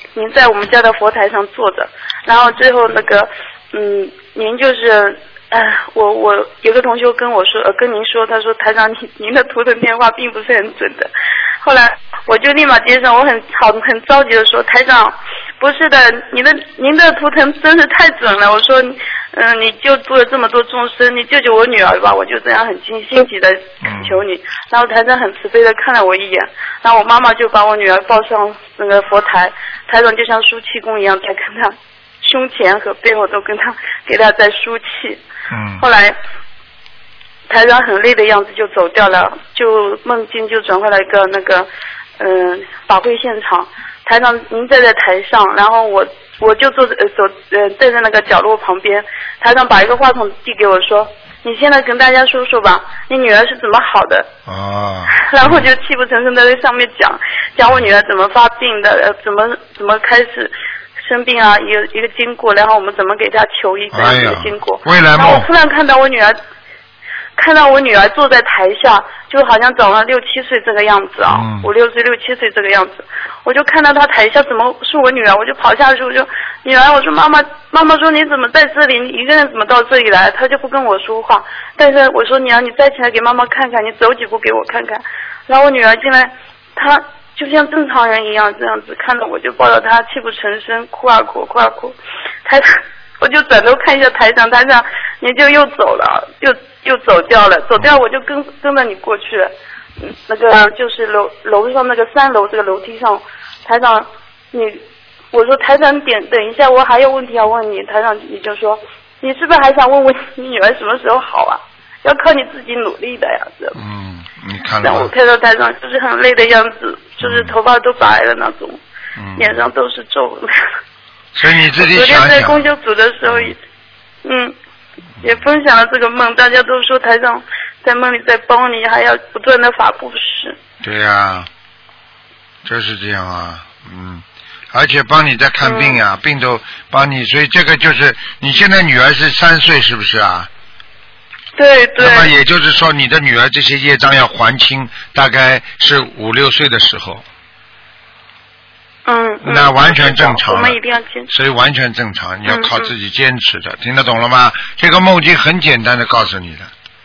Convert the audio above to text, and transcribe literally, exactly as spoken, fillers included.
您在我们家的佛台上坐着，然后最后那个嗯，您就是。哎、呃，我我有个同学跟我说，呃，跟您说，他说台长，您您的图腾电话并不是很准的。后来我就立马接上，我很好很着急的说，台长，不是的，你的您的图腾真是太准了。我说，嗯、呃，你就度了这么多众生，你救救我女儿吧。我就这样很心心急的求你。然后台长很慈悲的看了我一眼，然后我妈妈就把我女儿抱上那个佛台，台长就像输气功一样，在跟她胸前和背后都跟她给她在输气。 嗯， 后来台长很累的样子就走掉了，就梦境就转回来一个那个嗯、呃、法会现场，台长您站在台上，然后我我就坐呃走呃站在那个角落旁边，台长把一个话筒递给我说，你现在跟大家说说吧，你女儿是怎么好的啊？ 然后我就泣不成声的在上面讲讲我女儿怎么发病的，呃怎么怎么开始生病啊，一个一个经过，然后我们怎么给他求医这样一个经过。 哎、未来梦。 然后我突然看到我女儿，看到我女儿坐在台下，就好像长了六七岁这个样子啊， 嗯、 五六岁六七岁这个样子。我就看到她台下怎么是我女儿，我就跑下去，我就女儿，我说妈妈，妈妈说你怎么在这里？你一个人怎么到这里来？她就不跟我说话。但是我说女儿，你再起来给妈妈看看，你走几步给我看看。然后我女儿进来，她。就像正常人一样这样子看着我，就抱着他泣不成声，哭啊哭哭啊哭。台长，我就转头看一下台长，台长你就又走了，又又走掉了，走掉我就跟跟着你过去了。嗯，那个就是楼楼上那个三楼这个楼梯上，台长你，我说台长点等一下，我还有问题要问你。台长你就说，你是不是还想问问你女儿什么时候好啊？要靠你自己努力的呀，这嗯，你看到我看到台长就是很累的样子，就是头发都白了那种，嗯、脸上都是皱纹。 所以你自己想想。 昨天在公修组的时候也，嗯，也分享了这个梦，大家都说台长在梦里在帮你，还要不断的法布施。 对呀、啊，就是这样啊，嗯，而且帮你在看病呀、啊嗯，病都帮你，所以这个就是你现在女儿是三岁是不是啊？ 对对。 那么也就是说，你的女儿这些业障要还清，大概是五六岁的时候。 嗯。 那完全正常。 我们一定要坚持。 所以完全正常，你要靠自己坚持的，嗯嗯听得懂了吗？这个梦境很简单的告诉你的。